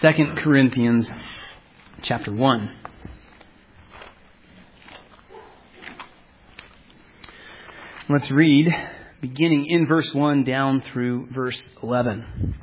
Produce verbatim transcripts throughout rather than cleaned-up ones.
Second Corinthians chapter one. Let's read beginning in verse one down through verse eleven.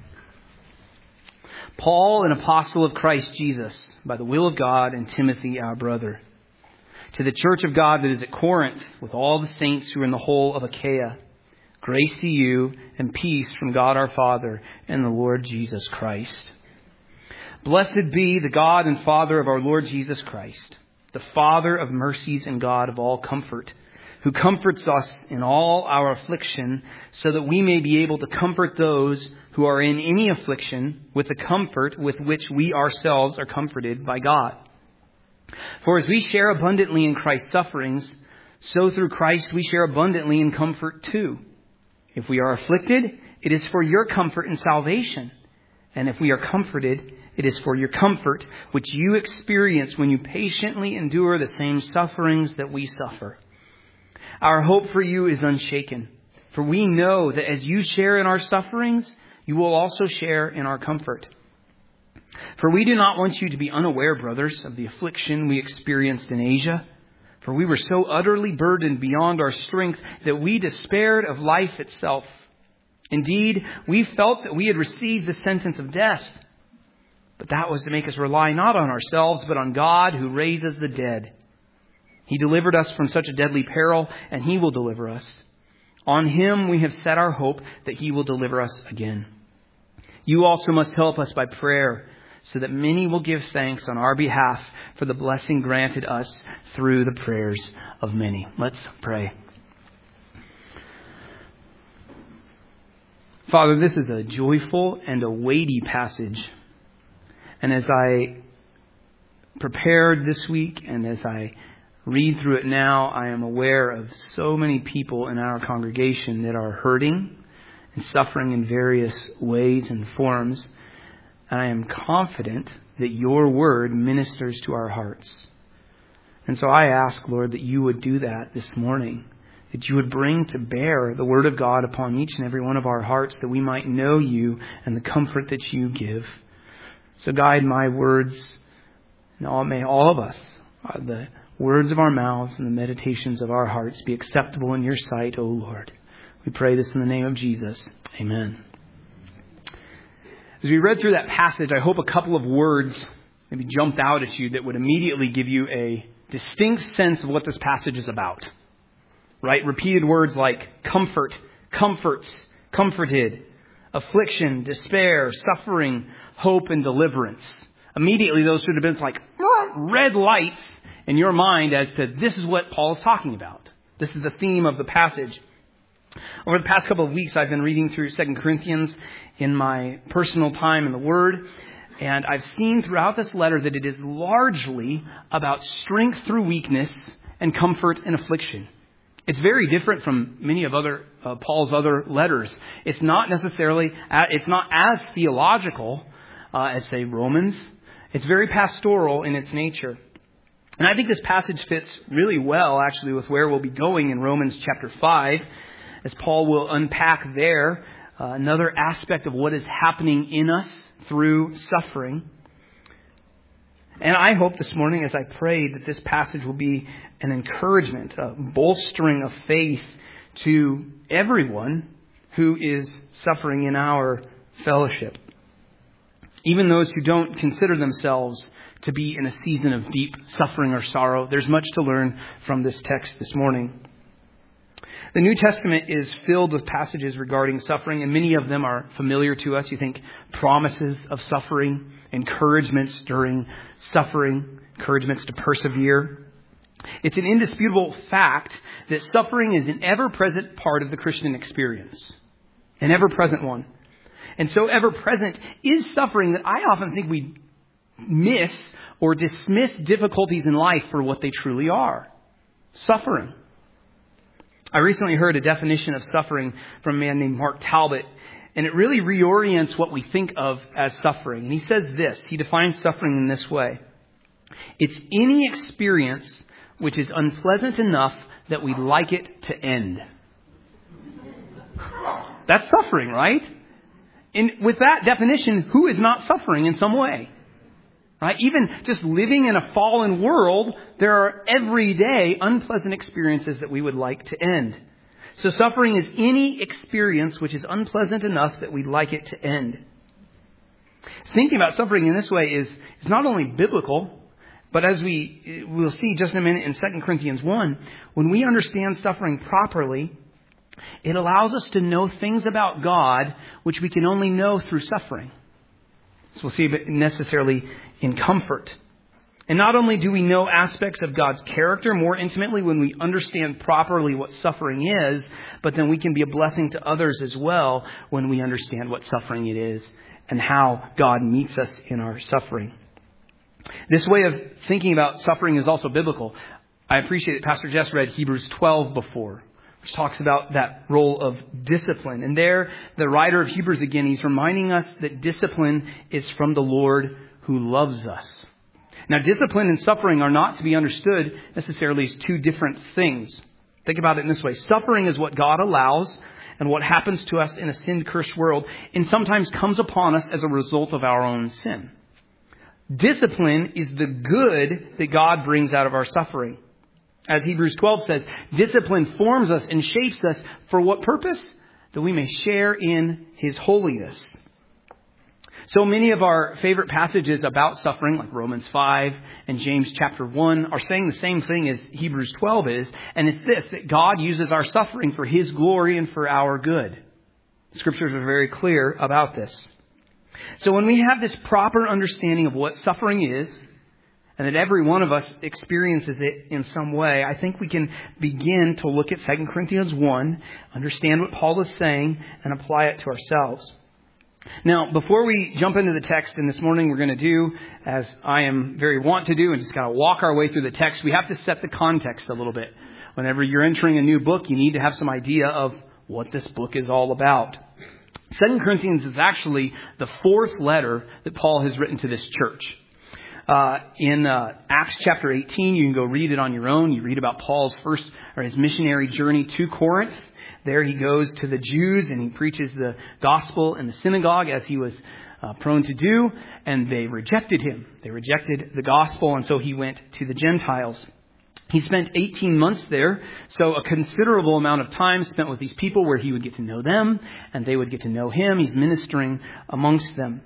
Paul, an apostle of Christ Jesus, by the will of God, and Timothy, our brother, to the church of God that is at Corinth, with all the saints who are in the whole of Achaia, grace to you and peace from God our Father and the Lord Jesus Christ. Blessed be the God and Father of our Lord Jesus Christ, the Father of mercies and God of all comfort, who comforts us in all our affliction, so that we may be able to comfort those who are in any affliction with the comfort with which we ourselves are comforted by God. For as we share abundantly in Christ's sufferings, so through Christ we share abundantly in comfort too. If we are afflicted, it is for your comfort and salvation. And if we are comforted, it is for your comfort, which you experience when you patiently endure the same sufferings that we suffer. Our hope for you is unshaken, for we know that as you share in our sufferings, you will also share in our comfort. For we do not want you to be unaware, brothers, of the affliction we experienced in Asia. For we were so utterly burdened beyond our strength that we despaired of life itself. Indeed, we felt that we had received the sentence of death. But that was to make us rely not on ourselves, but on God who raises the dead. He delivered us from such a deadly peril, and He will deliver us. On Him we have set our hope that He will deliver us again. You also must help us by prayer, so that many will give thanks on our behalf for the blessing granted us through the prayers of many. Let's pray. Father, this is a joyful and a weighty passage. And as I prepared this week and as I read through it now, I am aware of so many people in our congregation that are hurting and suffering in various ways and forms. And I am confident that your word ministers to our hearts. And so I ask, Lord, that you would do that this morning, that you would bring to bear the word of God upon each and every one of our hearts, that we might know you and the comfort that you give. So guide my words, and all, may all of us, uh, the words of our mouths and the meditations of our hearts be acceptable in your sight, O Lord. We pray this in the name of Jesus. Amen. As we read through that passage, I hope a couple of words maybe jumped out at you that would immediately give you a distinct sense of what this passage is about. Right? Repeated words like comfort, comforts, comforted, affliction, despair, suffering, hope, and deliverance. Immediately, those should have been like red lights in your mind as to this is what Paul is talking about. This is the theme of the passage. Over the past couple of weeks, I've been reading through Second Corinthians in my personal time in the Word. And I've seen throughout this letter that it is largely about strength through weakness and comfort and affliction. It's very different from many of other uh, Paul's other letters. It's not necessarily, uh, it's not as theological uh, as, say, Romans. It's very pastoral in its nature. And I think this passage fits really well, actually, with where we'll be going in Romans chapter five, as Paul will unpack there uh, another aspect of what is happening in us through suffering. And I hope this morning, as I pray, that this passage will be an encouragement, a bolstering of faith to everyone who is suffering in our fellowship. Even those who don't consider themselves to be in a season of deep suffering or sorrow, there's much to learn from this text this morning. The New Testament is filled with passages regarding suffering, and many of them are familiar to us. You think promises of suffering, encouragements during suffering, encouragements to persevere. It's an indisputable fact that suffering is an ever-present part of the Christian experience. An ever-present one. And so ever-present is suffering that I often think we miss or dismiss difficulties in life for what they truly are. Suffering. I recently heard a definition of suffering from a man named Mark Talbot, and it really reorients what we think of as suffering. And he says this, he defines suffering in this way. It's any experience which is unpleasant enough that we'd like it to end. That's suffering, right? And with that definition, who is not suffering in some way? Right? Even just living in a fallen world, there are everyday unpleasant experiences that we would like to end. So suffering is any experience which is unpleasant enough that we'd like it to end. Thinking about suffering in this way is, is not only biblical, but as we will see just in a minute in Second Corinthians one, when we understand suffering properly, it allows us to know things about God which we can only know through suffering. So we'll see it necessarily in comfort. And not only do we know aspects of God's character more intimately when we understand properly what suffering is, but then we can be a blessing to others as well when we understand what suffering it is and how God meets us in our suffering. This way of thinking about suffering is also biblical. I appreciate that Pastor Jess read Hebrews twelve before, which talks about that role of discipline. And there, the writer of Hebrews again, he's reminding us that discipline is from the Lord who loves us. Now, discipline and suffering are not to be understood necessarily as two different things. Think about it in this way. Suffering is what God allows and what happens to us in a sin-cursed world, and sometimes comes upon us as a result of our own sin. Discipline is the good that God brings out of our suffering. As Hebrews twelve says, discipline forms us and shapes us for what purpose? That we may share in His holiness. So many of our favorite passages about suffering, like Romans five and James chapter one, are saying the same thing as Hebrews twelve is. And it's this, that God uses our suffering for His glory and for our good. Scriptures are very clear about this. So when we have this proper understanding of what suffering is, and that every one of us experiences it in some way, I think we can begin to look at Second Corinthians one, understand what Paul is saying, and apply it to ourselves. Now, before we jump into the text, and this morning we're going to do, as I am very wont to do, and just kind of walk our way through the text, we have to set the context a little bit. Whenever you're entering a new book, you need to have some idea of what this book is all about. Second Corinthians is actually the fourth letter that Paul has written to this church. Uh, in uh, Acts chapter eighteen, you can go read it on your own. You read about Paul's first, or his missionary journey to Corinth. There he goes to the Jews and he preaches the gospel in the synagogue as he was uh, prone to do. And they rejected him. They rejected the gospel. And so he went to the Gentiles. He spent eighteen months there. So a considerable amount of time spent with these people where he would get to know them and they would get to know him. He's ministering amongst them.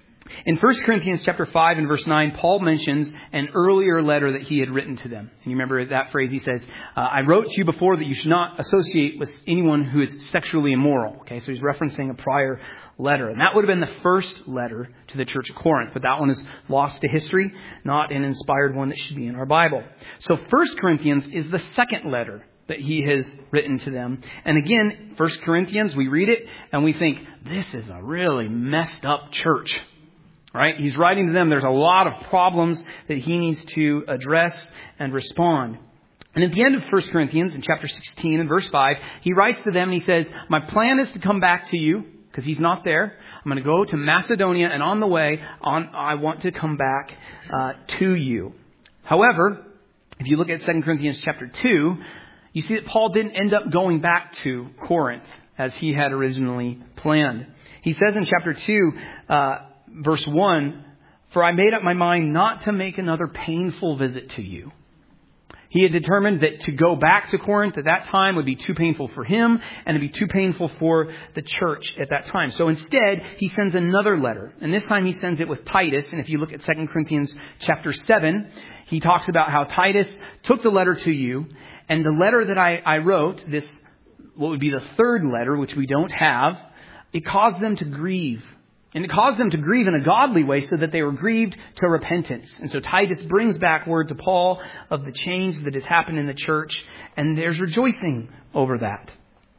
In First Corinthians chapter five and verse nine, Paul mentions an earlier letter that he had written to them. And you remember that phrase? He says, uh, I wrote to you before that you should not associate with anyone who is sexually immoral. Okay, so he's referencing a prior letter. And that would have been the first letter to the church of Corinth. But that one is lost to history, not an inspired one that should be in our Bible. So First Corinthians is the second letter that he has written to them. And again, First Corinthians, we read it and we think, this is a really messed up church. Right? He's writing to them. There's a lot of problems that he needs to address and respond. And at the end of First Corinthians, in chapter sixteen and verse five, he writes to them and he says, my plan is to come back to you, because he's not there. I'm going to go to Macedonia, and on the way, on I want to come back uh, to you. However, if you look at Second Corinthians chapter two, you see that Paul didn't end up going back to Corinth as he had originally planned. He says in chapter two, uh, verse one, for I made up my mind not to make another painful visit to you. He had determined that to go back to Corinth at that time would be too painful for him and it'd be too painful for the church at that time. So instead, he sends another letter. And this time he sends it with Titus. And if you look at Second Corinthians chapter seven, he talks about how Titus took the letter to you. And the letter that I, I wrote, this, what would be the third letter, which we don't have, it caused them to grieve. And it caused them to grieve in a godly way so that they were grieved to repentance. And so Titus brings back word to Paul of the change that has happened in the church. And there's rejoicing over that.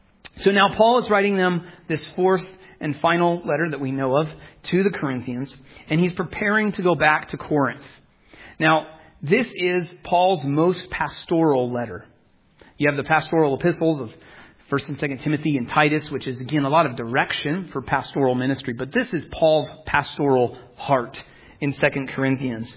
So now Paul is writing them this fourth and final letter that we know of to the Corinthians. And he's preparing to go back to Corinth. Now, this is Paul's most pastoral letter. You have the pastoral epistles of First and Second Timothy and Titus, which is, again, a lot of direction for pastoral ministry. But this is Paul's pastoral heart in Second Corinthians.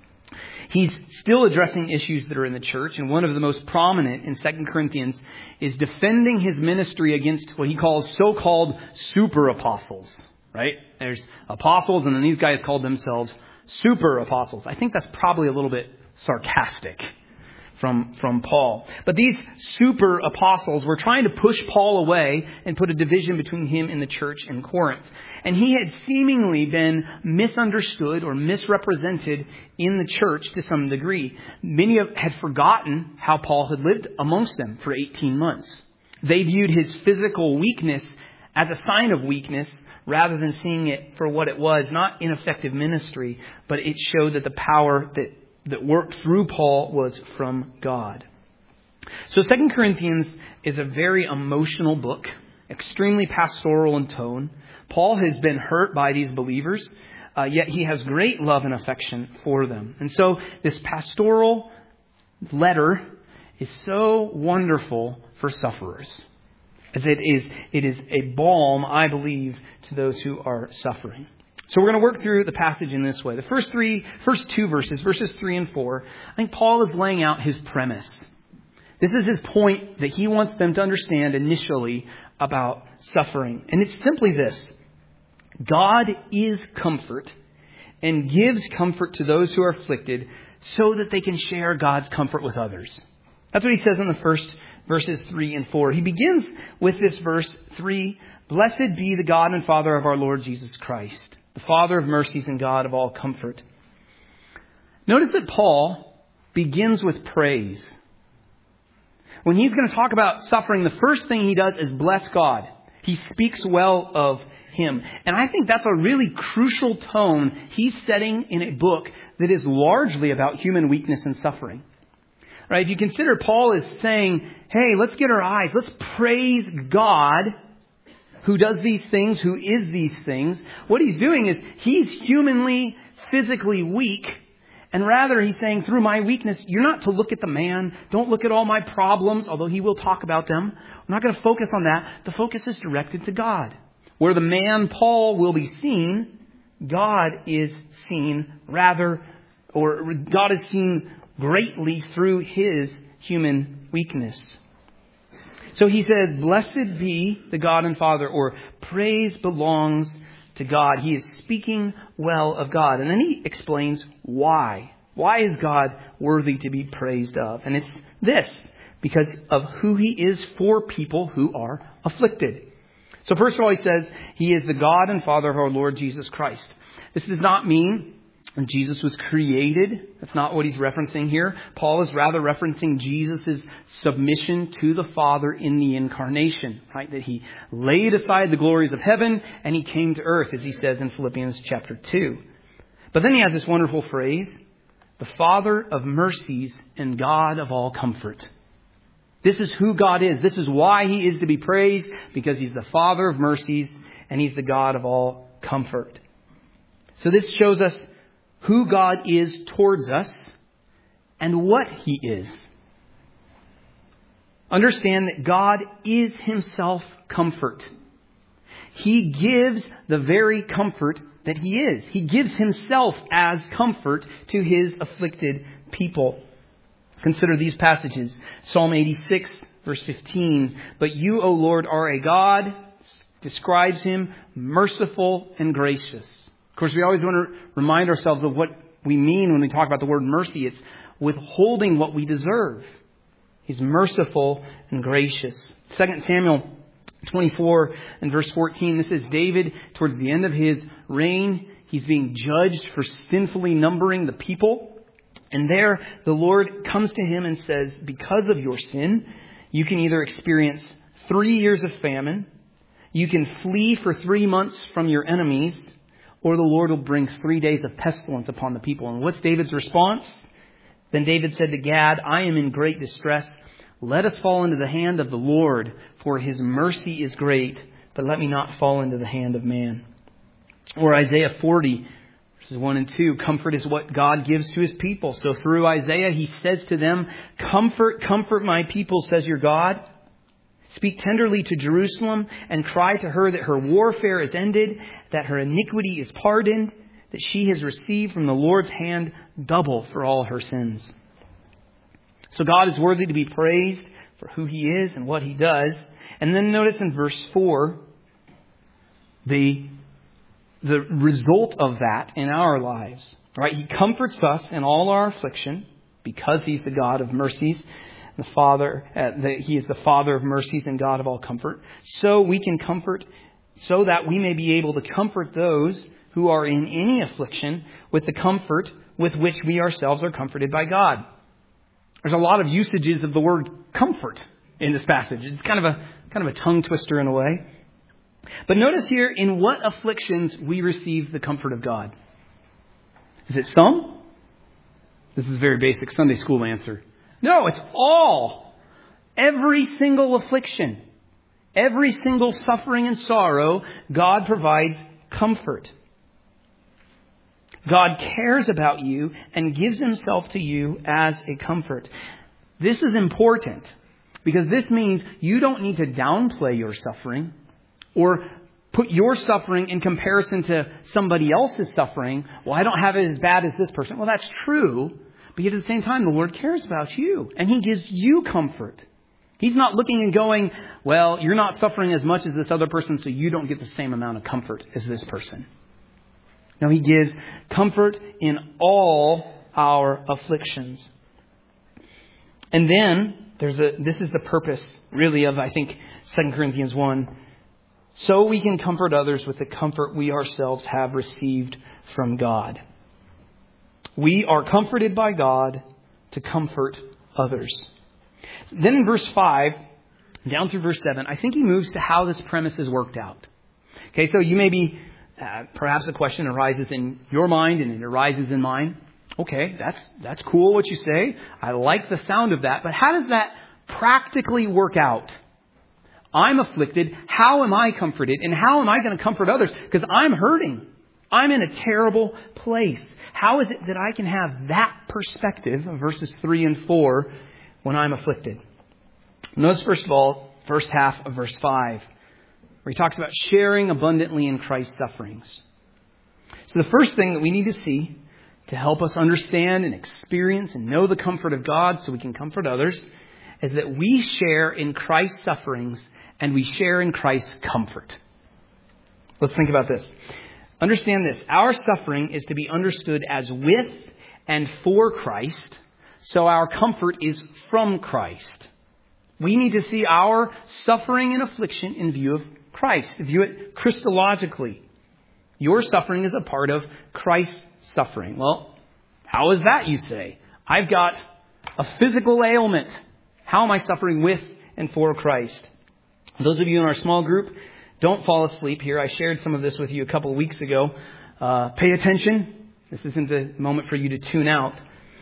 He's still addressing issues that are in the church. And one of the most prominent in Second Corinthians is defending his ministry against what he calls so-called super apostles. right? There's apostles, and then these guys called themselves super apostles. I think that's probably a little bit sarcastic from, from Paul. But these super apostles were trying to push Paul away and put a division between him and the church in Corinth. And he had seemingly been misunderstood or misrepresented in the church to some degree. Many of, had forgotten how Paul had lived amongst them for eighteen months. They viewed his physical weakness as a sign of weakness rather than seeing it for what it was, not ineffective ministry, but it showed that the power that that worked through Paul was from God. So Second Corinthians is a very emotional book, extremely pastoral in tone. Paul has been hurt by these believers, uh, yet he has great love and affection for them. And so this pastoral letter is so wonderful for sufferers, as it is, it is a balm, I believe, to those who are suffering. So we're going to work through the passage in this way. The first three, first two verses, verses three and four, I think Paul is laying out his premise. This is his point that he wants them to understand initially about suffering. And it's simply this: God is comfort and gives comfort to those who are afflicted so that they can share God's comfort with others. That's what he says in the first verses three and four. He begins with this verse three: Blessed be the God and Father of our Lord Jesus Christ, the Father of mercies and God of all comfort. Notice that Paul begins with praise. When he's going to talk about suffering, the first thing he does is bless God. He speaks well of Him. And I think that's a really crucial tone he's setting in a book that is largely about human weakness and suffering. Right? If you consider, Paul is saying, hey, let's get our eyes, let's praise God who does these things, who is these things. What he's doing is he's humanly, physically weak. And rather he's saying, through my weakness, you're not to look at the man. Don't look at all my problems, although he will talk about them. I'm not going to focus on that. The focus is directed to God. Where the man Paul will be seen, God is seen rather, or God is seen greatly through his human weakness. So he says, blessed be the God and Father, or praise belongs to God. He is speaking well of God. And then he explains why. Why is God worthy to be praised of? And it's this: because of who He is for people who are afflicted. So first of all, he says He is the God and Father of our Lord Jesus Christ. This does not mean Jesus was created. That's not what he's referencing here. Paul is rather referencing Jesus' submission to the Father in the incarnation, right? That He laid aside the glories of heaven and He came to earth, as he says in Philippians chapter two. But then he has this wonderful phrase: the Father of mercies and God of all comfort. This is who God is. This is why He is to be praised, because He's the Father of mercies and He's the God of all comfort. So this shows us who God is towards us and what He is. Understand that God is Himself comfort. He gives the very comfort that He is. He gives Himself as comfort to His afflicted people. Consider these passages. Psalm eighty-six, verse fifteen. But you, O Lord, are a God, describes Him, merciful and gracious. Of course, we always want to remind ourselves of what we mean when we talk about the word mercy. It's withholding what we deserve. He's merciful and gracious. Second Samuel twenty-four and verse fourteen. This is David towards the end of his reign. He's being judged for sinfully numbering the people. And there the Lord comes to him and says, because of your sin, you can either experience three years of famine, you can flee for three months from your enemies, or the Lord will bring three days of pestilence upon the people. And what's David's response? Then David said to Gad, I am in great distress. Let us fall into the hand of the Lord, for His mercy is great, but let me not fall into the hand of man. Or Isaiah forty, verses one and two, comfort is what God gives to His people. So through Isaiah, He says to them, comfort, comfort my people, says your God. Speak tenderly to Jerusalem and cry to her that her warfare is ended, that her iniquity is pardoned, that she has received from the Lord's hand double for all her sins. So God is worthy to be praised for who He is and what He does. And then notice in verse four, the the result of that in our lives. Right? He comforts us in all our affliction because He's the God of mercies, the Father. Uh, the, he is the Father of mercies and God of all comfort. So we can comfort, so that we may be able to comfort those who are in any affliction with the comfort with which we ourselves are comforted by God. There's a lot of usages of the word comfort in this passage. It's kind of a kind of a tongue twister in a way. But notice here, in what afflictions we receive the comfort of God. Is it some? This is a very basic Sunday school answer. No, it's all. Every single affliction. Every single suffering and sorrow, God provides comfort. God cares about you and gives Himself to you as a comfort. This is important because this means you don't need to downplay your suffering or put your suffering in comparison to somebody else's suffering. Well, I don't have it as bad as this person. Well, that's true. But yet at the same time, the Lord cares about you and He gives you comfort. He's not looking and going, well, you're not suffering as much as this other person, so you don't get the same amount of comfort as this person. No, He gives comfort in all our afflictions. And then there's a this is the purpose really of, I think, Second Corinthians one. So we can comfort others with the comfort we ourselves have received from God. We are comforted by God to comfort others. Then in verse five, down through verse seven, I think he moves to how this premise is worked out. Okay, so you may be, uh, perhaps a question arises in your mind and it arises in mine. Okay, that's that's cool what you say. I like the sound of that. But how does that practically work out? I'm afflicted. How am I comforted? And how am I going to comfort others? Because I'm hurting. I'm in a terrible place. How is it that I can have that perspective of verses three and four when I'm afflicted? Notice, first of all, first half of verse five, where he talks about sharing abundantly in Christ's sufferings. So the first thing that we need to see to help us understand and experience and know the comfort of God so we can comfort others is that we share in Christ's sufferings and we share in Christ's comfort. Let's think about this. Understand this. Our suffering is to be understood as with and for Christ, so our comfort is from Christ. We need to see our suffering and affliction in view of Christ, to view it Christologically. Your suffering is a part of Christ's suffering. Well, how is that, you say? I've got a physical ailment. How am I suffering with and for Christ? Those of you in our small group, don't fall asleep here. I shared some of this with you a couple of weeks ago. Uh, pay attention. This isn't a moment for you to tune out.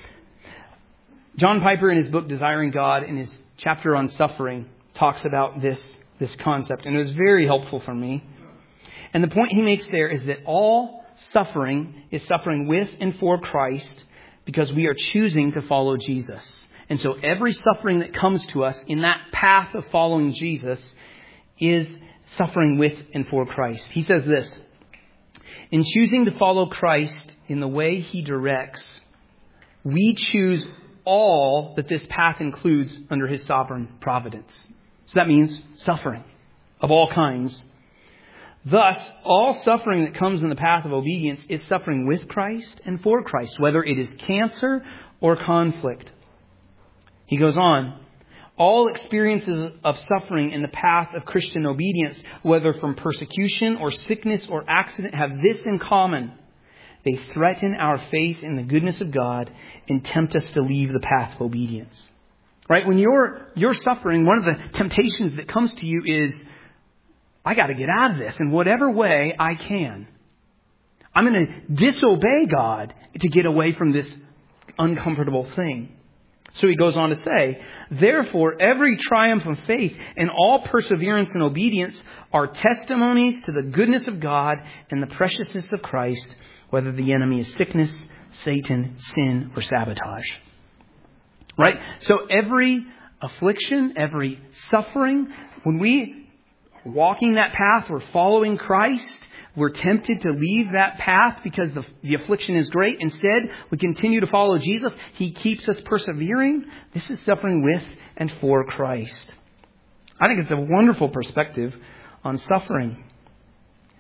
John Piper, in his book Desiring God, in his chapter on suffering, talks about this, this concept. And it was very helpful for me. And the point he makes there is that all suffering is suffering with and for Christ because we are choosing to follow Jesus. And so every suffering that comes to us in that path of following Jesus is suffering with and for Christ. He says this: in choosing to follow Christ in the way He directs, we choose all that this path includes under His sovereign providence. So that means suffering of all kinds. Thus, all suffering that comes in the path of obedience is suffering with Christ and for Christ, whether it is cancer or conflict. He goes on, all experiences of suffering in the path of Christian obedience, whether from persecution or sickness or accident, have this in common. They threaten our faith in the goodness of God and tempt us to leave the path of obedience. Right? When you're, you're suffering, one of the temptations that comes to you is, I got to get out of this in whatever way I can. I'm going to disobey God to get away from this uncomfortable thing. So he goes on to say, therefore, every triumph of faith and all perseverance and obedience are testimonies to the goodness of God and the preciousness of Christ, whether the enemy is sickness, Satan, sin, or sabotage. Right? So every affliction, every suffering, when we are walking that path, we're following Christ, we're tempted to leave that path because the, the affliction is great. Instead, we continue to follow Jesus. He keeps us persevering. This is suffering with and for Christ. I think it's a wonderful perspective on suffering.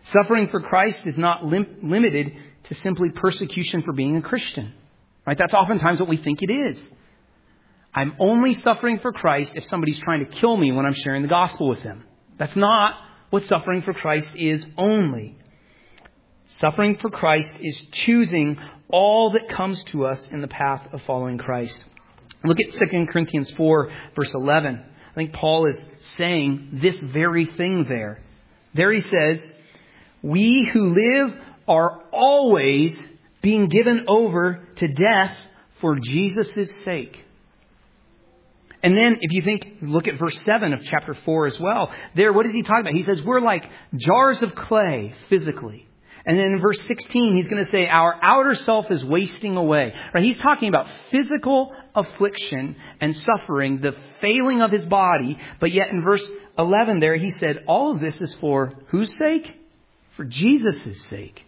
Suffering for Christ is not lim- limited to simply persecution for being a Christian. Right? That's oftentimes what we think it is. I'm only suffering for Christ if somebody's trying to kill me when I'm sharing the gospel with them. That's not what suffering for Christ is only. Suffering for Christ is choosing all that comes to us in the path of following Christ. Look at Second Corinthians four, verse eleven. I think Paul is saying this very thing there. There he says, we who live are always being given over to death for Jesus' sake. And then if you think, look at verse seven of chapter four as well. There, what is he talking about? He says, we're like jars of clay physically. And then in verse sixteen, he's going to say, our outer self is wasting away. Right? He's talking about physical affliction and suffering, the failing of his body. But yet in verse eleven there, he said, all of this is for whose sake? For Jesus' sake.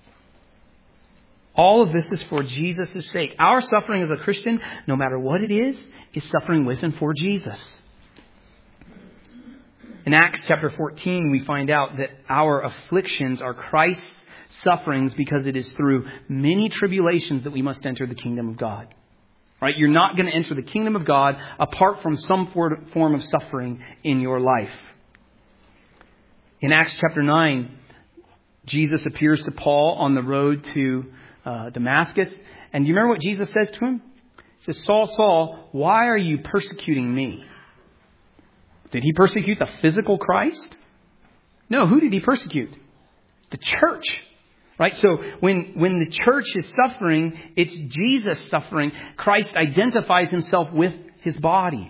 All of this is for Jesus' sake. Our suffering as a Christian, no matter what it is, is suffering with and for Jesus. In Acts chapter fourteen, we find out that our afflictions are Christ's sufferings because it is through many tribulations that we must enter the kingdom of God. Right? You're not going to enter the kingdom of God apart from some form of suffering in your life. In Acts chapter nine, Jesus appears to Paul on the road to uh, Damascus. And do you remember what Jesus says to him? He says, Saul, Saul, why are you persecuting me? Did he persecute the physical Christ? No, who did he persecute? The church. Right? So when, when the church is suffering, it's Jesus suffering. Christ identifies himself with his body.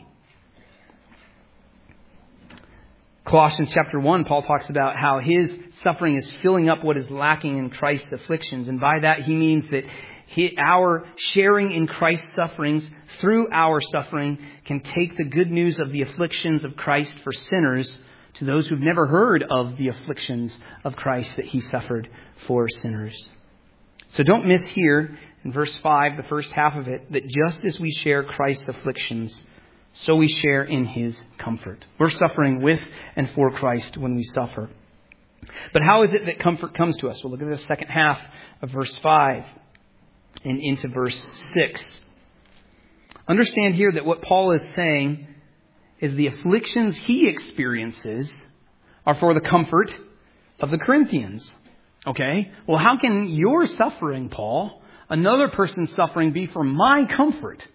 Colossians chapter one, Paul talks about how his suffering is filling up what is lacking in Christ's afflictions. And by that he means that he, our sharing in Christ's sufferings through our suffering can take the good news of the afflictions of Christ for sinners to those who've never heard of the afflictions of Christ that he suffered for sinners. So don't miss here in verse five, the first half of it, that just as we share Christ's afflictions, so we share in his comfort. We're suffering with and for Christ when we suffer. But how is it that comfort comes to us? We'll look at the second half of verse five and into verse six. Understand here that what Paul is saying is the afflictions he experiences are for the comfort of the Corinthians. Okay? Well, how can your suffering, Paul, another person's suffering, be for my comfort?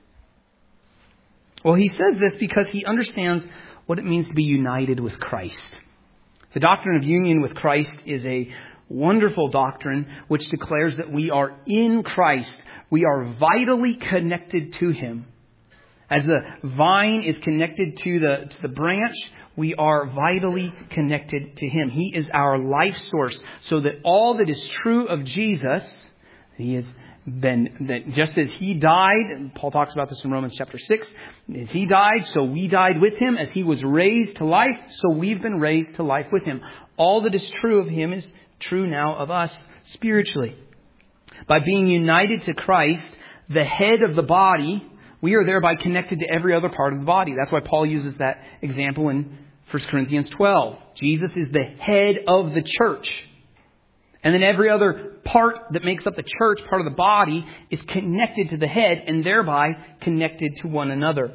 Well, he says this because he understands what it means to be united with Christ. The doctrine of union with Christ is a wonderful doctrine which declares that we are in Christ. We are vitally connected to him. As the vine is connected to the, to the branch, we are vitally connected to him. He is our life source. So that all that is true of Jesus, he is Then that just as he died, and Paul talks about this in Romans chapter six, as he died, so we died with him. As he was raised to life, so we've been raised to life with him. All that is true of him is true now of us spiritually. By being united to Christ, the head of the body, we are thereby connected to every other part of the body. That's why Paul uses that example in First Corinthians twelve. Jesus is the head of the church. And then every other part that makes up the church, part of the body, is connected to the head and thereby connected to one another.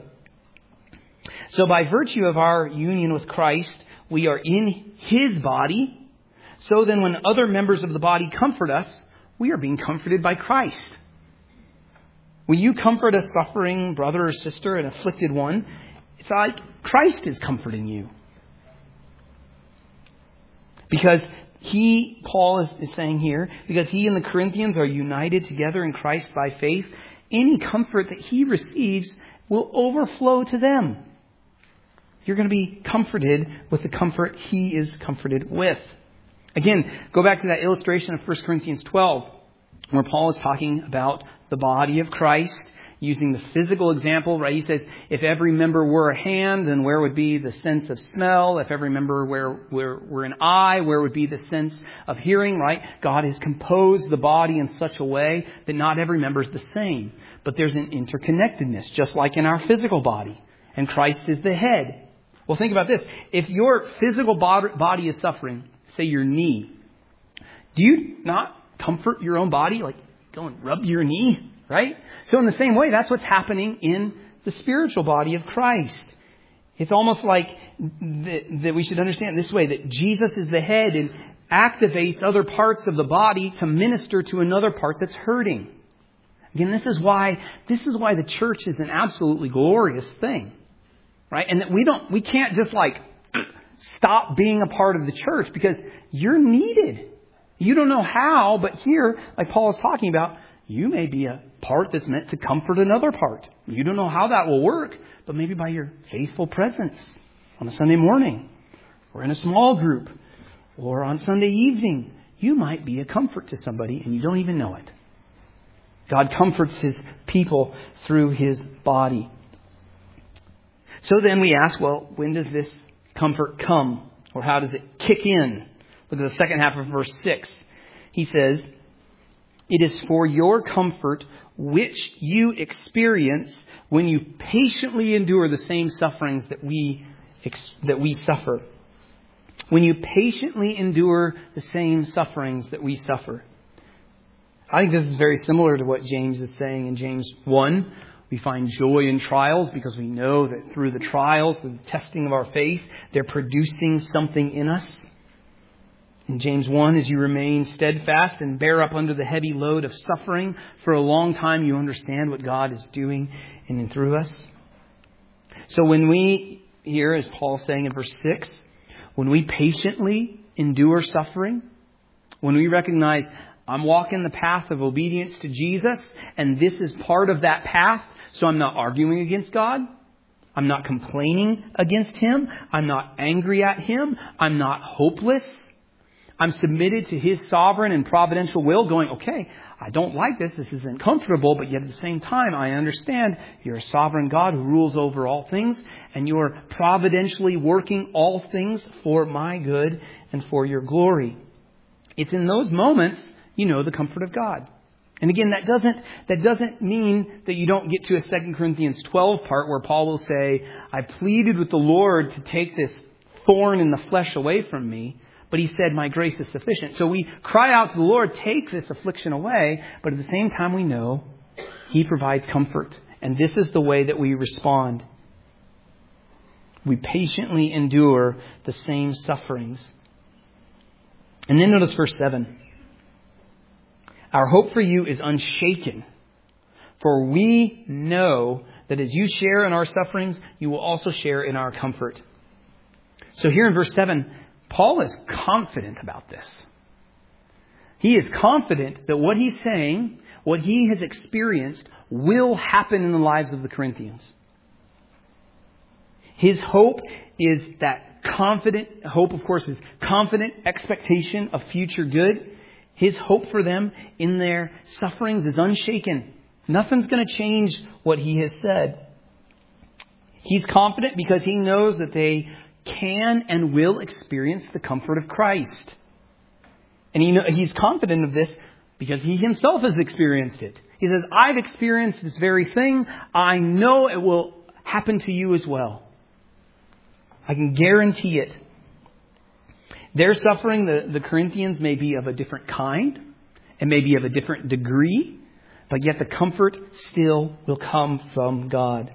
So by virtue of our union with Christ, we are in his body. So then when other members of the body comfort us, we are being comforted by Christ. When you comfort a suffering brother or sister, an afflicted one, it's like Christ is comforting you. Because He, Paul is, is saying here, because he and the Corinthians are united together in Christ by faith, any comfort that he receives will overflow to them. You're going to be comforted with the comfort he is comforted with. Again, go back to that illustration of First Corinthians twelve, where Paul is talking about the body of Christ, using the physical example, right? He says, if every member were a hand, then where would be the sense of smell? If every member were, were, were an eye, where would be the sense of hearing, right? God has composed the body in such a way that not every member is the same. But there's an interconnectedness, just like in our physical body. And Christ is the head. Well, think about this. If your physical body is suffering, say your knee, Do you not comfort your own body? Like, go and rub your knee, right? So in the same way, that's what's happening in the spiritual body of Christ. It's almost like th- that we should understand this way, that Jesus is the head and activates other parts of the body to minister to another part that's hurting. Again, this is why this is why the church is an absolutely glorious thing, right? And that we don't we can't just like stop being a part of the church, because you're needed. You don't know how, but here, like Paul is talking about, you may be a part that's meant to comfort another part. You don't know how that will work, but maybe by your faithful presence on a Sunday morning, or in a small group, or on Sunday evening, you might be a comfort to somebody and you don't even know it. God comforts His people through His body. So then we ask, well, when does this comfort come? Or how does it kick in? Look at the second half of verse six. He says, it is for your comfort which you experience when you patiently endure the same sufferings that we that we suffer. When you patiently endure the same sufferings that we suffer. I think this is very similar to what James is saying in James one. We find joy in trials because we know that through the trials, the testing of our faith, they're producing something in us. In James one, as you remain steadfast and bear up under the heavy load of suffering for a long time, you understand what God is doing in and through us. So when we, here as Paul's saying in verse six, when we patiently endure suffering, when we recognize I'm walking the path of obedience to Jesus, and this is part of that path, so I'm not arguing against God. I'm not complaining against Him. I'm not angry at Him. I'm not hopeless. I'm submitted to His sovereign and providential will, going, okay, I don't like this. This isn't comfortable, but yet at the same time, I understand you're a sovereign God who rules over all things, and you're providentially working all things for my good and for your glory. It's in those moments you know the comfort of God. And again, that doesn't that doesn't mean that you don't get to a Second Corinthians twelve part where Paul will say, I pleaded with the Lord to take this thorn in the flesh away from me, but He said, my grace is sufficient. So we cry out to the Lord, take this affliction away, but at the same time we know He provides comfort. And this is the way that we respond. We patiently endure the same sufferings. And then notice verse seven. Our hope for you is unshaken, for we know that as you share in our sufferings, you will also share in our comfort. So here in verse seven, Paul is confident about this. He is confident that what he's saying, what he has experienced, will happen in the lives of the Corinthians. His hope is that confident, hope of course is confident expectation of future good. His hope for them in their sufferings is unshaken. Nothing's going to change what he has said. He's confident because he knows that they can and will experience the comfort of Christ. And he know, he's confident of this because he himself has experienced it. He says, I've experienced this very thing. I know it will happen to you as well. I can guarantee it. Their suffering, the, the Corinthians, may be of a different kind and maybe of a different degree, but yet the comfort still will come from God.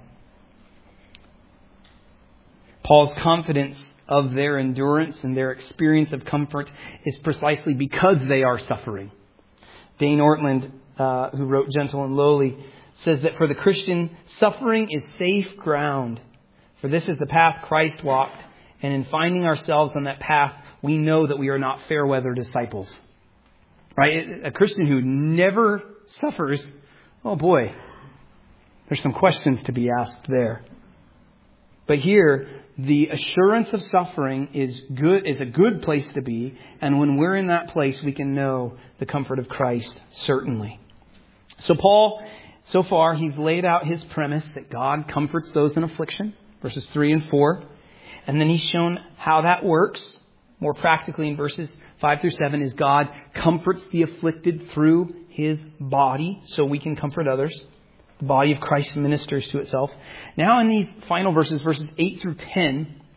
Paul's confidence of their endurance and their experience of comfort is precisely because they are suffering. Dane Ortland, uh, who wrote Gentle and Lowly, says that for the Christian, suffering is safe ground. For this is the path Christ walked, and in finding ourselves on that path, we know that we are not fair weather disciples. Right? A Christian who never suffers, oh boy, there's some questions to be asked there. But here, the assurance of suffering is good, is a good place to be. And when we're in that place, we can know the comfort of Christ, certainly. So Paul, so far, he's laid out his premise that God comforts those in affliction, verses three and four. And then he's shown how that works. More practically in verses five through seven is God comforts the afflicted through His body so we can comfort others. The body of Christ ministers to itself. Now in these final verses, verses eight through ten,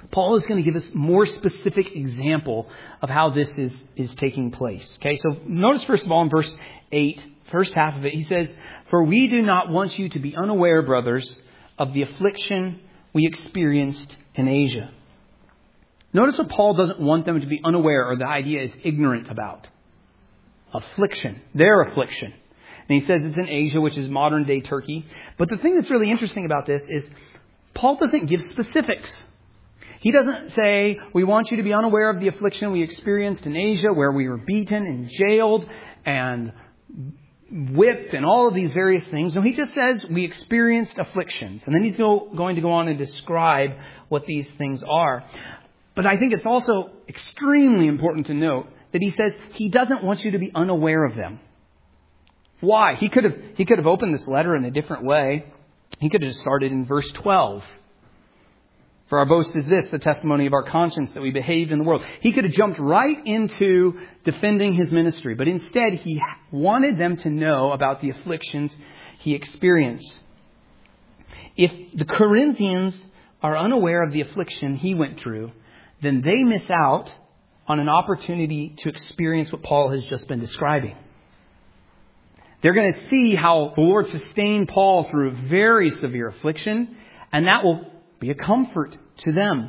Paul is going to give us more specific example of how this is, is taking place. Okay, so notice first of all in verse eight, first half of it, he says, "For we do not want you to be unaware, brothers, of the affliction we experienced in Asia." Notice what Paul doesn't want them to be unaware, or the idea is ignorant about. Affliction. Their affliction. And he says it's in Asia, which is modern day Turkey. But the thing that's really interesting about this is Paul doesn't give specifics. He doesn't say, we want you to be unaware of the affliction we experienced in Asia, where we were beaten and jailed and whipped and all of these various things. No, he just says we experienced afflictions. And then he's go, going to go on and describe what these things are. But I think it's also extremely important to note that he says he doesn't want you to be unaware of them. Why? He could have he could have opened this letter in a different way. He could have just started in verse twelve. "For our boast is this, the testimony of our conscience, that we behaved in the world." He could have jumped right into defending his ministry. But instead, he wanted them to know about the afflictions he experienced. If the Corinthians are unaware of the affliction he went through, then they miss out on an opportunity to experience what Paul has just been describing. They're going to see how the Lord sustained Paul through a very severe affliction, and that will be a comfort to them.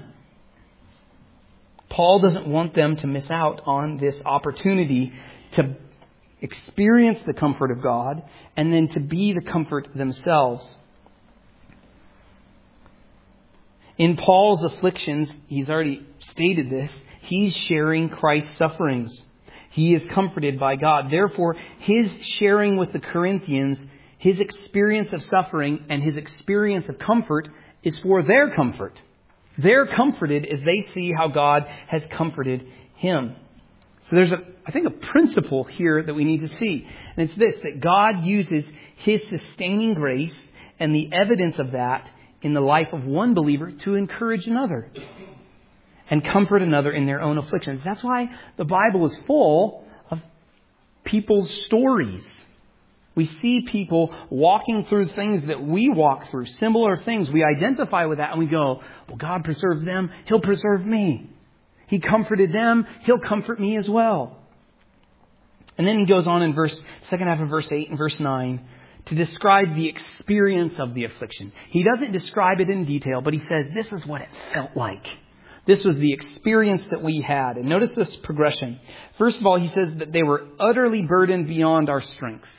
Paul doesn't want them to miss out on this opportunity to experience the comfort of God and then to be the comfort themselves. In Paul's afflictions, he's already stated this, he's sharing Christ's sufferings. He is comforted by God. Therefore, his sharing with the Corinthians, his experience of suffering and his experience of comfort is for their comfort. They're comforted as they see how God has comforted him. So there's, a, I think, a principle here that we need to see. And it's this, that God uses his sustaining grace and the evidence of that in the life of one believer to encourage another and comfort another in their own afflictions. That's why the Bible is full of people's stories. We see people walking through things that we walk through, similar things. We identify with that and we go, well, God preserved them. He'll preserve me. He comforted them. He'll comfort me as well. And then he goes on in verse, second half of verse eight and verse nine to describe the experience of the affliction. He doesn't describe it in detail, but he says this is what it felt like. This was the experience that we had. And notice this progression. First of all, he says that they were utterly burdened beyond our strength.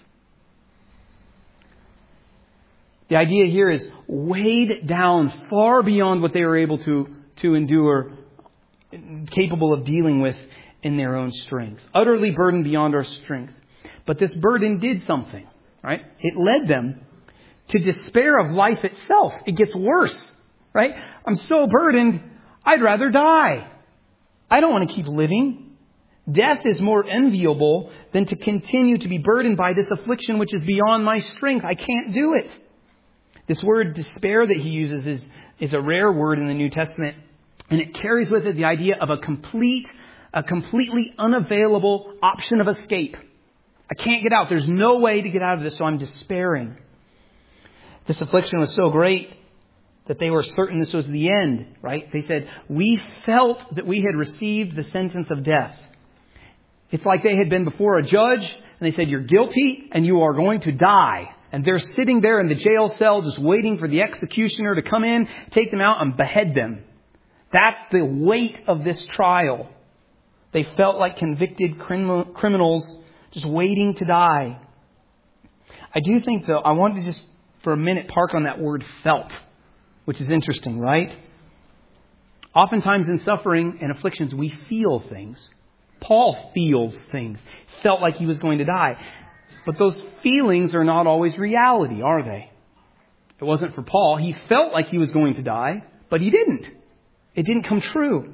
The idea here is weighed down far beyond what they were able to, to endure, capable of dealing with in their own strength. Utterly burdened beyond our strength. But this burden did something, right? It led them to despair of life itself. It gets worse, right? I'm so burdened, I'd rather die. I don't want to keep living. Death is more enviable than to continue to be burdened by this affliction which is beyond my strength. I can't do it. This word despair that he uses is, is a rare word in the New Testament, and it carries with it the idea of a complete, a completely unavailable option of escape. I can't get out. There's no way to get out of this, so I'm despairing. This affliction was so great that they were certain this was the end, right? They said, we felt that we had received the sentence of death. It's like they had been before a judge, and they said, you're guilty, and you are going to die. And they're sitting there in the jail cell just waiting for the executioner to come in, take them out and behead them. That's the weight of this trial. They felt like convicted criminal, criminals just waiting to die. I do think, though, I want to just for a minute park on that word felt, which is interesting, right? Oftentimes in suffering and afflictions, we feel things. Paul feels things. Felt like he was going to die. But those feelings are not always reality, are they? It wasn't for Paul. He felt like he was going to die, but he didn't. It didn't come true.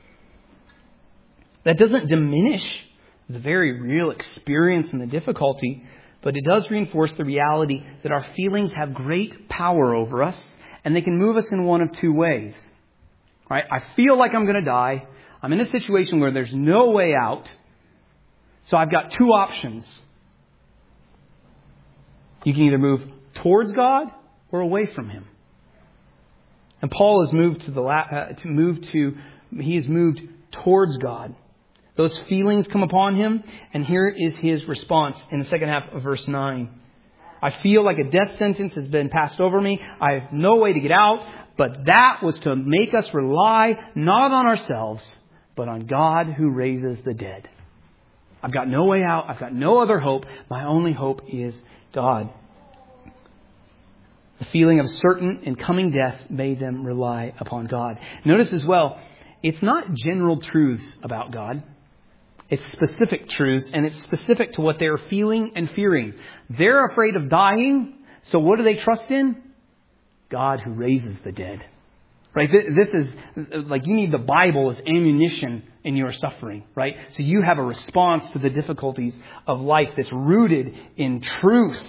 That doesn't diminish the very real experience and the difficulty, but it does reinforce the reality that our feelings have great power over us, and they can move us in one of two ways. Right? I feel like I'm going to die. I'm in a situation where there's no way out. So I've got two options. You can either move towards God or away from Him. And Paul is moved to the la- uh, to move to he is moved towards God. Those feelings come upon him, and here is his response in the second half of verse nine. I feel like a death sentence has been passed over me. I have no way to get out, but that was to make us rely not on ourselves, but on God who raises the dead. I've got no way out. I've got no other hope. My only hope is God. The feeling of certain and coming death made them rely upon God. Notice as well, it's not general truths about God. It's specific truths, and it's specific to what they're feeling and fearing. They're afraid of dying, so what do they trust in? God who raises the dead. Right? This is like you need the Bible as ammunition in your suffering, right? So you have a response to the difficulties of life that's rooted in truth.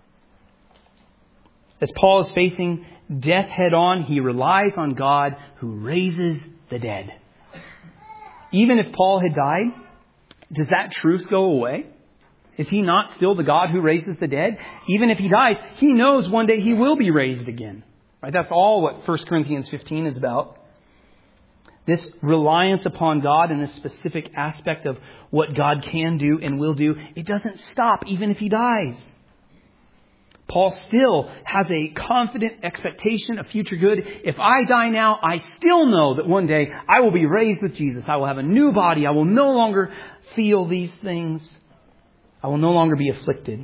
As Paul is facing death head on, he relies on God who raises the dead. Even if Paul had died, does that truth go away? Is he not still the God who raises the dead? Even if he dies, he knows one day he will be raised again. Right? That's all what First Corinthians fifteen is about. This reliance upon God in a specific aspect of what God can do and will do, it doesn't stop even if he dies. Paul still has a confident expectation of future good. If I die now, I still know that one day I will be raised with Jesus. I will have a new body. I will no longer feel these things. I will no longer be afflicted.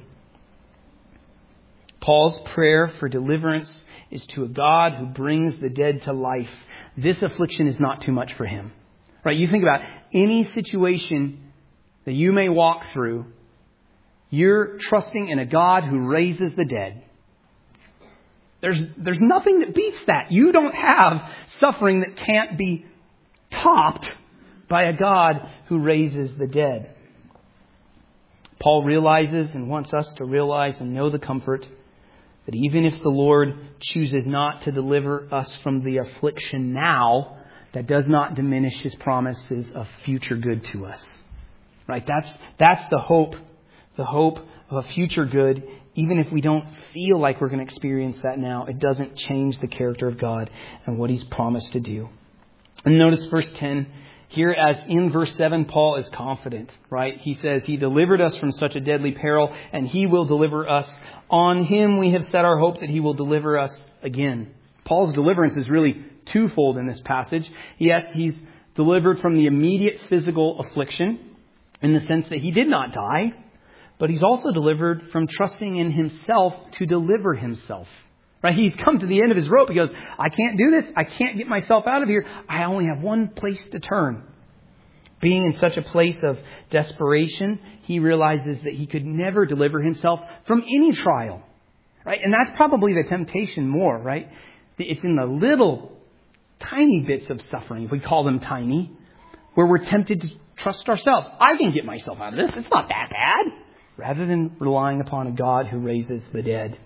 Paul's prayer for deliverance is to a God who brings the dead to life. This affliction is not too much for him. Right? You think about any situation that you may walk through. You're trusting in a God who raises the dead. There's, there's nothing that beats that. You don't have suffering that can't be topped by a God who raises the dead. Paul realizes and wants us to realize and know the comfort that even if the Lord chooses not to deliver us from the affliction now, that does not diminish His promises of future good to us. Right? That's, that's the hope. The hope of a future good, even if we don't feel like we're going to experience that now, it doesn't change the character of God and what He's promised to do. And notice verse ten, here as in verse seven, Paul is confident, right? He says, He delivered us from such a deadly peril, and He will deliver us. On Him we have set our hope that He will deliver us again. Paul's deliverance is really twofold in this passage. Yes, he's delivered from the immediate physical affliction in the sense that he did not die. But he's also delivered from trusting in himself to deliver himself. Right? He's come to the end of his rope. He goes, I can't do this. I can't get myself out of here. I only have one place to turn. Being in such a place of desperation, he realizes that he could never deliver himself from any trial. Right? And that's probably the temptation more, right? It's in the little tiny bits of suffering, if we call them tiny, where we're tempted to trust ourselves. I can get myself out of this. It's not that bad. Rather than relying upon a God who raises the dead.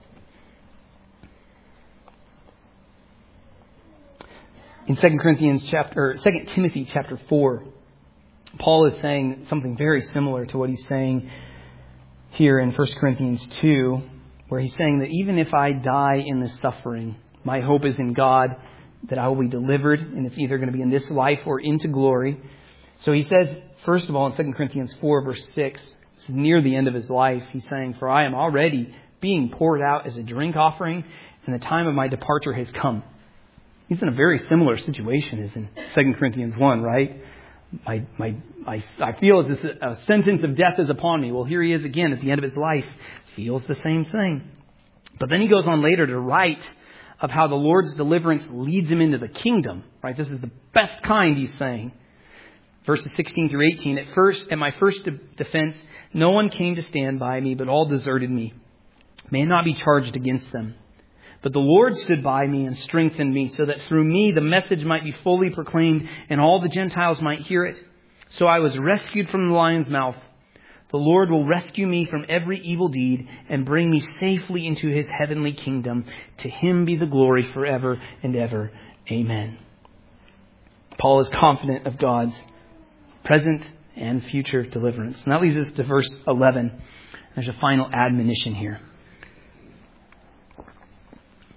In Second Corinthians chapter, or Second Timothy chapter four, Paul is saying something very similar to what he's saying here in First Corinthians two, where he's saying that even if I die in this suffering, my hope is in God, that I will be delivered, and it's either going to be in this life or into glory. So he says, first of all, in Second Corinthians four, verse six, near the end of his life, he's saying, For I am already being poured out as a drink offering, and the time of my departure has come. He's in a very similar situation as in Second Corinthians one, right? My, my, I, I feel as if a sentence of death is upon me. Well, here he is again at the end of his life. Feels the same thing. But then he goes on later to write of how the Lord's deliverance leads him into the kingdom. Right? This is the best kind, he's saying. Verses sixteen through eighteen, at first, at my first de- defense, no one came to stand by me, but all deserted me. May not be charged against them. But the Lord stood by me and strengthened me, so that through me the message might be fully proclaimed, and all the Gentiles might hear it. So I was rescued from the lion's mouth. The Lord will rescue me from every evil deed and bring me safely into His heavenly kingdom. To Him be the glory forever and ever. Amen. Paul is confident of God's present and future deliverance. And that leads us to verse eleven. There's a final admonition here.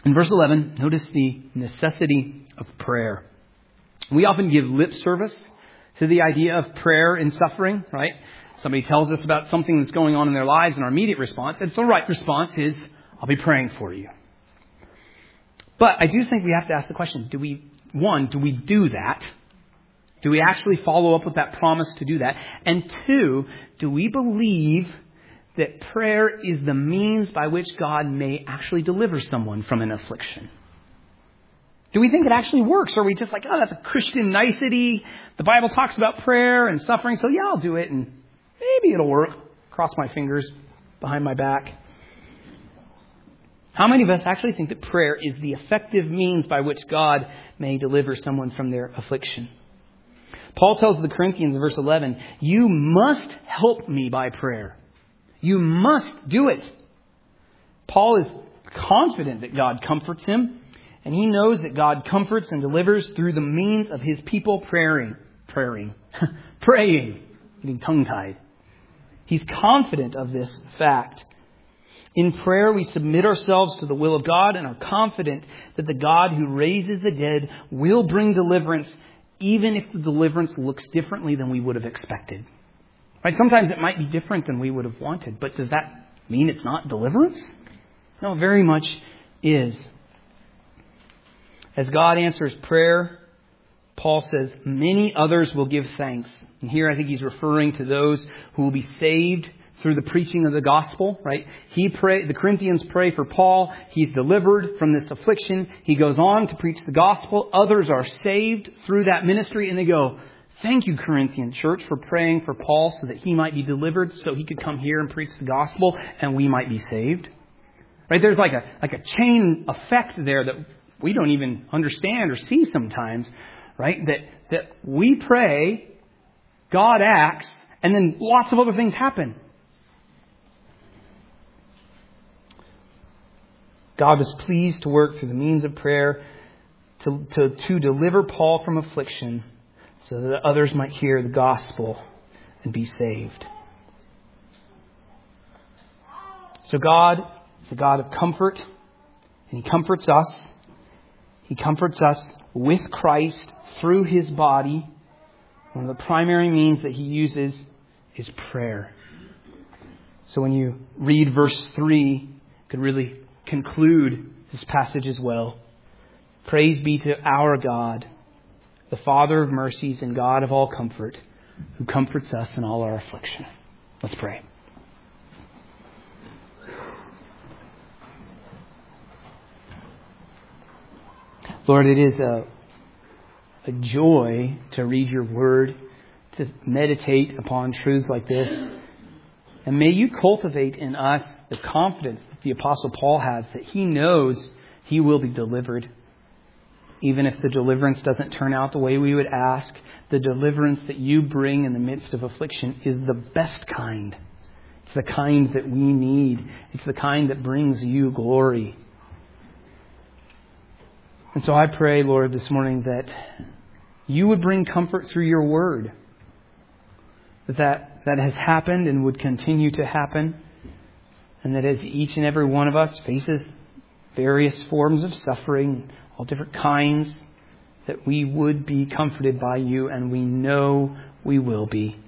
In verse eleven, notice the necessity of prayer. We often give lip service to the idea of prayer in suffering, right? Somebody tells us about something that's going on in their lives, and our immediate response, and the right response, is, I'll be praying for you. But I do think we have to ask the question, do we, one, do we do that? Do we actually follow up with that promise to do that? And two, do we believe that prayer is the means by which God may actually deliver someone from an affliction? Do we think it actually works? Or are we just like, oh, that's a Christian nicety. The Bible talks about prayer and suffering, so yeah, I'll do it, and maybe it'll work. Cross my fingers behind my back. How many of us actually think that prayer is the effective means by which God may deliver someone from their affliction? Paul tells the Corinthians in verse eleven, you must help me by prayer. You must do it. Paul is confident that God comforts him, and he knows that God comforts and delivers through the means of his people praying. Praying. Praying. Getting tongue-tied. He's confident of this fact. In prayer, we submit ourselves to the will of God and are confident that the God who raises the dead will bring deliverance, even if the deliverance looks differently than we would have expected. Right? Sometimes it might be different than we would have wanted, but does that mean it's not deliverance? No, it very much is. As God answers prayer, Paul says, many others will give thanks. And here I think he's referring to those who will be saved through the preaching of the gospel, right? He pray, the Corinthians pray for Paul. He's delivered from this affliction. He goes on to preach the gospel. Others are saved through that ministry, and they go, thank you, Corinthian church, for praying for Paul so that he might be delivered, so he could come here and preach the gospel, and we might be saved. Right? There's like a like a chain effect there that we don't even understand or see sometimes, right? That that we pray, God acts, and then lots of other things happen. God was pleased to work through the means of prayer to, to, to deliver Paul from affliction so that others might hear the gospel and be saved. So God is a God of comfort, and He comforts us. He comforts us with Christ through His body. One of the primary means that He uses is prayer. So when you read verse three, you could really conclude this passage as well. Praise be to our God, the Father of mercies and God of all comfort, who comforts us in all our affliction. Let's pray. Lord, it is a, a joy to read your word, to meditate upon truths like this. And may you cultivate in us the confidence that the Apostle Paul has, that he knows he will be delivered. Even if the deliverance doesn't turn out the way we would ask, the deliverance that you bring in the midst of affliction is the best kind. It's the kind that we need. It's the kind that brings you glory. And so I pray, Lord, this morning that you would bring comfort through your word. That that that has happened and would continue to happen. And that as each and every one of us faces various forms of suffering, all different kinds, that we would be comforted by you, and we know we will be.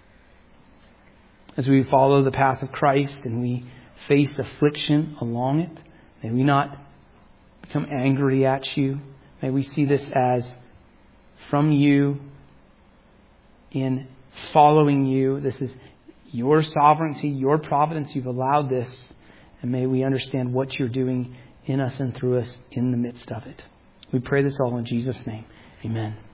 As we follow the path of Christ and we face affliction along it, may we not become angry at you. May we see this as from you, in following you. This is your sovereignty, your providence. You've allowed this. And may we understand what you're doing in us and through us in the midst of it. We pray this all in Jesus' name. Amen.